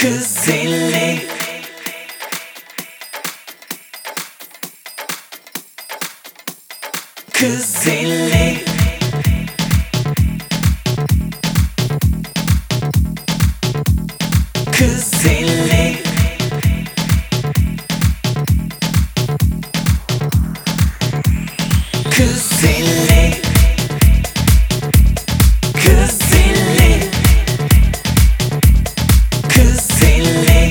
Kız zilli, kız zilli, kız zilli, kız zilli, kız zilli, kız zilli,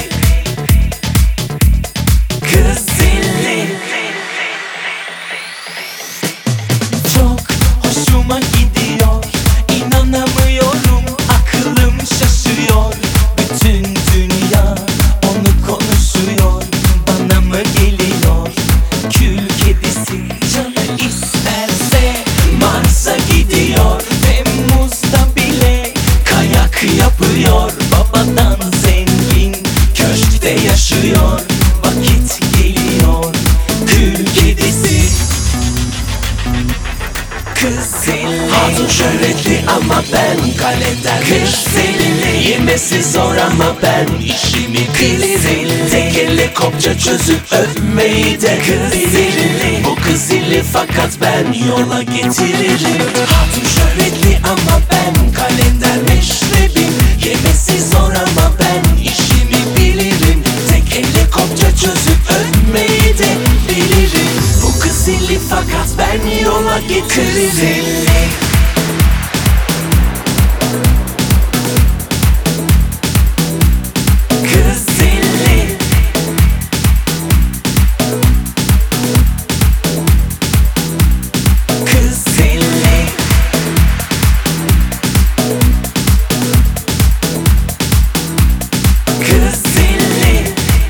kız zilli. Çok hoşuma gidiyor, inanamıyorum, aklım şaşıyor. Bütün dünya onu konuşuyor, bana mı geliyor? Kül kedisi canı isterse Mars'a gidiyor. Temmuz'da bile kayak yapıyor. Babadan zengin köşkte yaşıyor. Vakit geliyor, kül kedisi. Kız zilli, hatun şöhretli ama ben kalender. Kız zilli, yemesi zor ama ben işimi bilirim. Tek elle kopça çözüp öpmeyi de bilirim. Bu kız zilli fakat ben yola getiririm. Hatun şöhretli ama ben kalender meşrebim. Yemesi zor ama ben işimi bilirim. Tek elle kopça çözüp öpmeyi de bilirim. Bu kız zilli fakat ben yola getiririm. Kız zilli, kız zilli, kız zilli,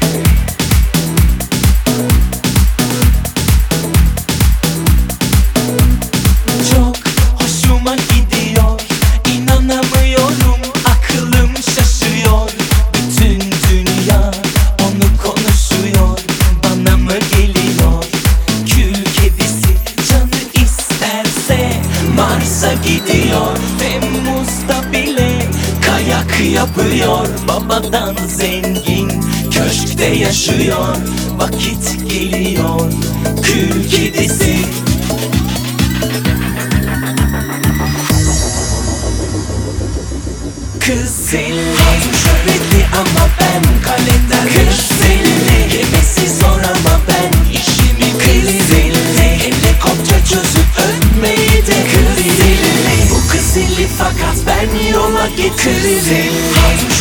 çok hoşuma gidiyor, inanamıyorum, aklım şaşıyor. Bütün dünya onu konuşuyor, bana mı geliyor? Kül kedisi canı isterse Mars'a gidiyor. Temmuz'da bile kayak yapıyor. Babadan zengin köşkte yaşıyor. Vakit geliyor, kül kedisi. Kız zilli, hatun şöhretli ama ben kalender. Kız zilli, yemesi zor ama ben işimi bilirim. Elle kopça çözüp öpmeyi de bilirim. Bu kız zilli fakat ben yola getiririm. Hatun